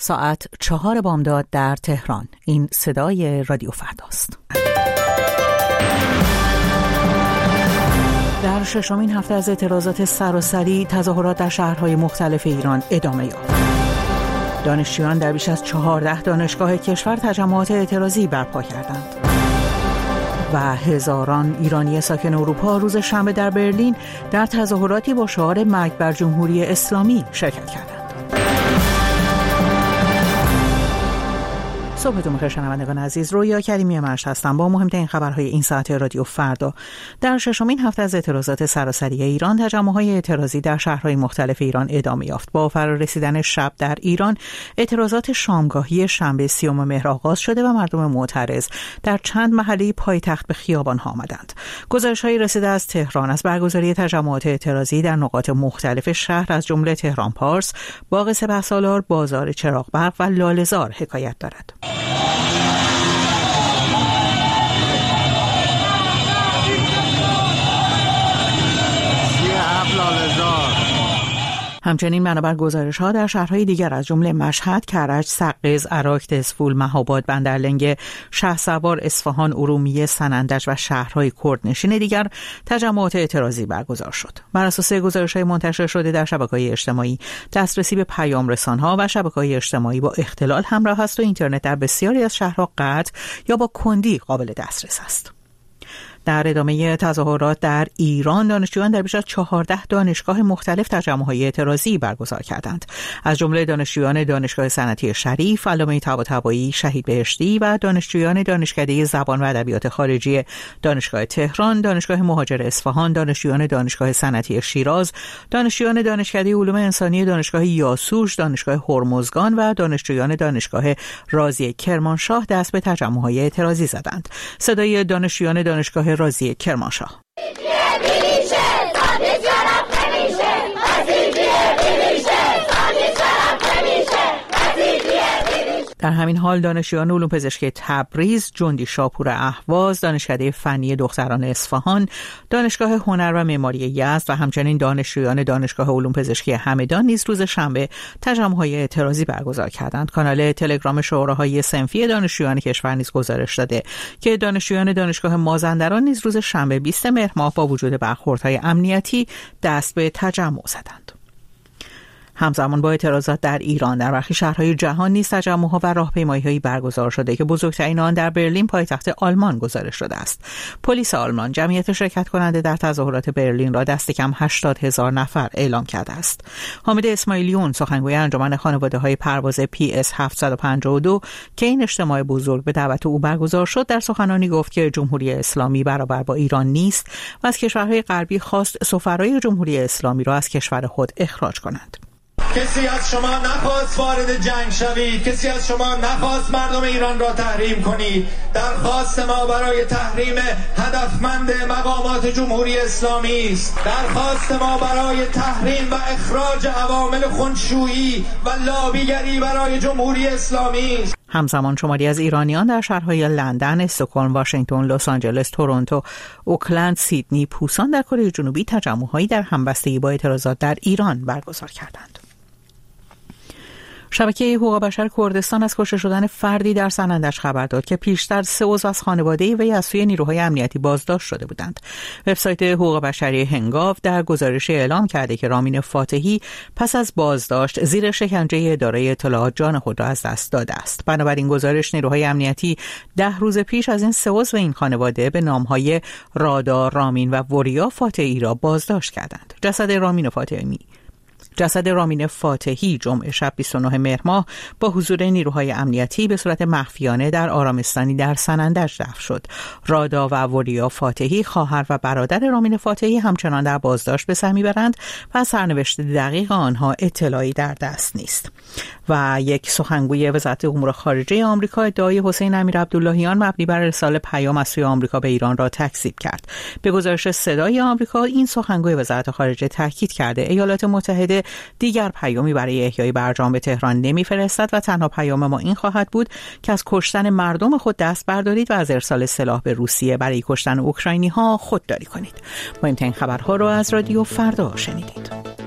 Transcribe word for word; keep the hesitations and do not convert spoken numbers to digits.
ساعت چهار بامداد در تهران. این صدای رادیو فرداست. در ششمین هفته از اعتراضات سراسری، تظاهرات در شهرهای مختلف ایران ادامه یافت. دانشجویان در بیش از چهارده دانشگاه کشور تجمعات اعتراضی برپا کردند و هزاران ایرانی ساکن اروپا روز شنبه در برلین در تظاهراتی با شعار مرگ بر جمهوری اسلامی شرکت کردند. صبحتون بخیر شنوندگان عزیز، رویا کریمی مشت هستم با مهمترین خبرهای این ساعت رادیو فردا. در ششمین هفته از اعتراضات سراسری ایران، تجمع‌های اعتراضی در شهرهای مختلف ایران ادامه یافت. با فرارسیدن شب در ایران، اعتراضات شامگاهی شنبه سیوم مهر آغاز شده و مردم معترض در چند محله پایتخت به خیابان‌ها آمدند. گزارش‌هایی رسیده از تهران از برگزاری تجمعات اعتراضی در نقاط مختلف شهر از جمله تهران پارس، باغ سپهسالار، بازار چراغ‌برق و لاله‌زار حکایت دارد. همچنین بنابر گزارش‌ها در شهرهای دیگر از جمله مشهد، کرج، سقز، عراق، دزفول، مهاباد، بندرلنگ، شهرسوار، اصفهان، ارومیه، سنندج و شهرهای کردنشین دیگر تجمعات اعتراضی برگزار شد. بر اساس گزارش‌های منتشر شده در شبکه‌های اجتماعی، دسترسی به پیام رسان‌ها و شبکه‌های اجتماعی با اختلال همراه است و اینترنت در بسیاری از شهرها قطع یا با کندی قابل دسترس است. در ادامه تظاهرات در ایران، دانشجویان در بیش از چهارده دانشگاه مختلف تجمع‌های اعتراضی برگزار کردند. از جمله دانشجویان دانشگاه صنعتی شریف، علامه طباطبایی، شهید بهشتی و دانشجویان دانشکده زبان و ادبیات خارجی دانشگاه تهران، دانشگاه مهاجر اصفهان، دانشجویان دانشگاه صنعتی شیراز، دانشجویان دانشکده علوم انسانی دانشگاه یاسوش، دانشگاه هرمزگان و دانشجویان دانشگاه رازی کرمانشاه دست به تجمع‌های اعتراضی زدند. صدای دانشجویان دانشگاه رازی کرمانشاه: در همین حال دانشجویان علوم پزشکی تبریز، جندی شاپور اهواز، دانشکده فنی دختران اصفهان، دانشگاه هنر و معماری یزد و همچنین دانشجویان دانشگاه علوم پزشکی همدان نیز روز شنبه تجمع‌های اعتراضی برگزار کردند. کانال تلگرام شوراهای صنفی دانشجویان کشور نیز گزارش داده که دانشجویان دانشگاه مازندران نیز روز شنبه بیست مهر ماه با وجود برخوردهای امنیتی دست به تجمع زدند. همزمان با اعتراضات در ایران، در برخی شهرهای جهان نیز تجمع‌ها و راهپیمایی‌هایی برگزار شده که بزرگترین آن در برلین پایتخت آلمان گزارش شده است. پلیس آلمان جمعیت شرکت کننده در تظاهرات برلین را دست کم هشتاد هزار نفر اعلام کرده است. حامد اسماعیلیون، سخنگوی انجمن خانواده‌های پرواز پی اس هفتصد و پنجاه و دو که این اجتماع بزرگ به دعوت او برگزار شد، در سخنرانی گفت که جمهوری اسلامی برابر با ایران نیست و از کشورهای غربی خواست سفرای جمهوری اسلامی را از کشور خود اخراج کنند. کسی از شما نخواست وارد جنگ شوید، کسی از شما نخواست مردم ایران را تحریم کنید. درخواست ما برای تحریم هدفمند مقامات جمهوری اسلامی است. درخواست ما برای تحریم و اخراج عوامل خونشویی و لابیگری برای جمهوری اسلامی است. همزمان شماری از ایرانیان در شهرهای لندن، استکهلم، واشنگتن، لس آنجلس، تورنتو، اوکلند، سیدنی، پوسان در کره جنوبی تجمع‌هایی در همبستگی با اعتراضات در ایران برگزار کردند. شبکه حقوق بشر کردستان از کشته شدن فردی در سنندج خبر داد که پیشتر سه عضو از خانواده وی از سوی نیروهای امنیتی بازداشت شده بودند. وبسایت حقوق بشری هنگاو در گزارش اعلام کرده که رامین فاتحی پس از بازداشت زیر شکنجه اداره اطلاعات جان خود را از دست داده است. بنابراین گزارش نیروهای امنیتی ده روز پیش از این سه عضو این خانواده به نامهای رادا، رامین و وریا فاتحی را بازداشت کردند. جسد رامین فاتحی جسد رامین فاتحی جمعه شب بیست و نه مهر ماه با حضور نیروهای امنیتی به صورت مخفیانه در آرامستانی در سنندج دفن شد. رادا و وریا فاتحی، خواهر و برادر رامین فاتحی، همچنان در بازداشت به سر میبرند و سرنوشت دقیق آنها اطلاعی در دست نیست. و یک سخنگوی وزارت امور خارجه آمریکا ادعای حسین امیرعبداللهیان مبنی بر ارسال پیام از سوی آمریکا به ایران را تکذیب کرد. به گزارش صدای آمریکا، این سخنگوی وزارت خارجه تاکید کرده ایالات متحده دیگر پیامی برای احیای برجام به تهران نمیفرستد و تنها پیام ما این خواهد بود که از کشتن مردم خود دست بردارید و از ارسال سلاح به روسیه برای کشتن اوکراینی ها خودداری کنید. مهمترین خبرها را از رادیو فردا شنیدید.